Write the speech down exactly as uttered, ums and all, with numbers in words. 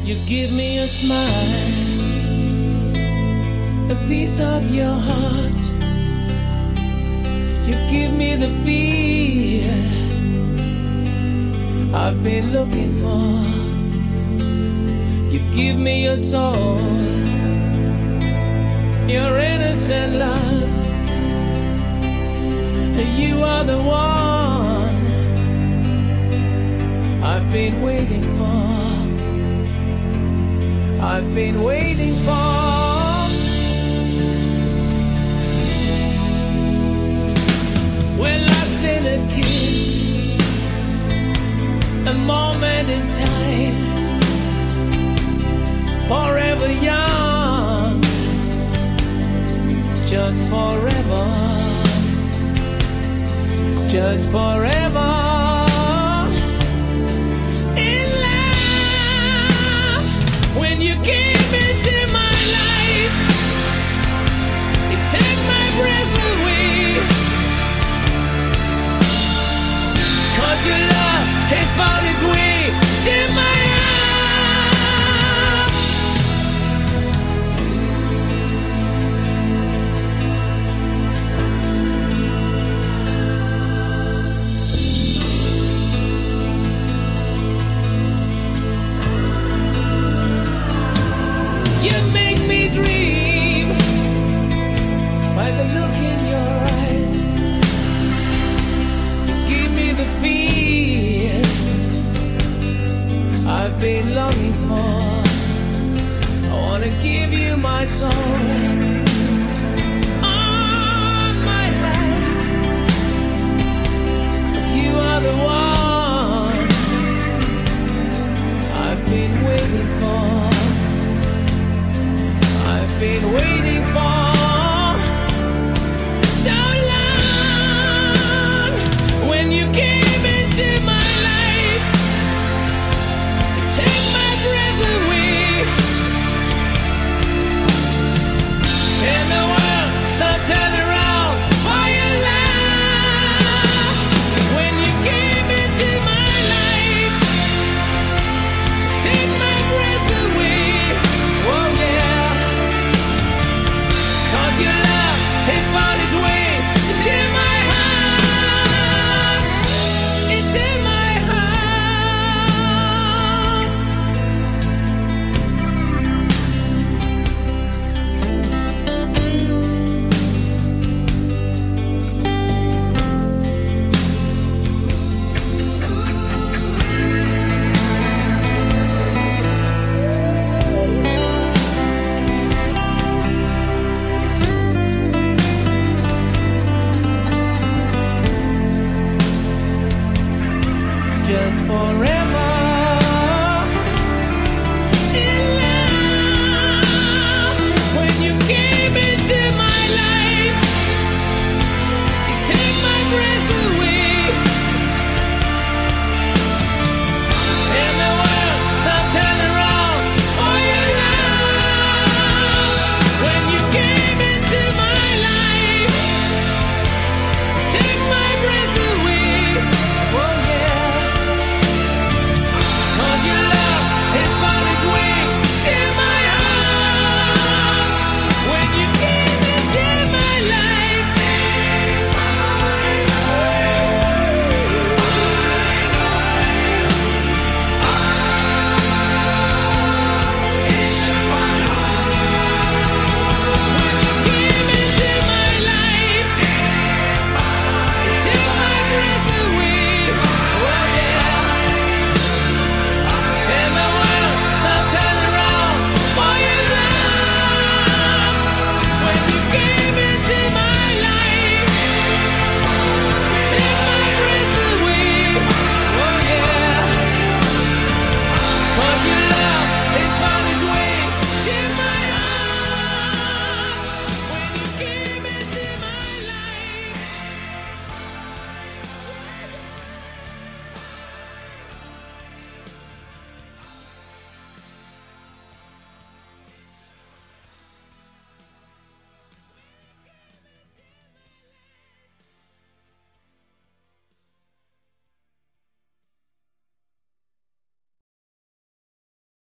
You give me a smile, a piece of your heart. You give me the feel I've been looking for. You give me your soul, your innocent love. You are the one I've been waiting for. I've been waiting for. We're lost in a kiss, a moment in time, forever young, just forever, just forever. You came into my life, you take my breath away, 'cause your love has found its way to my look in your eyes. Give me the feel I've been longing for. I wanna give you my soul, all my life, 'cause you are the one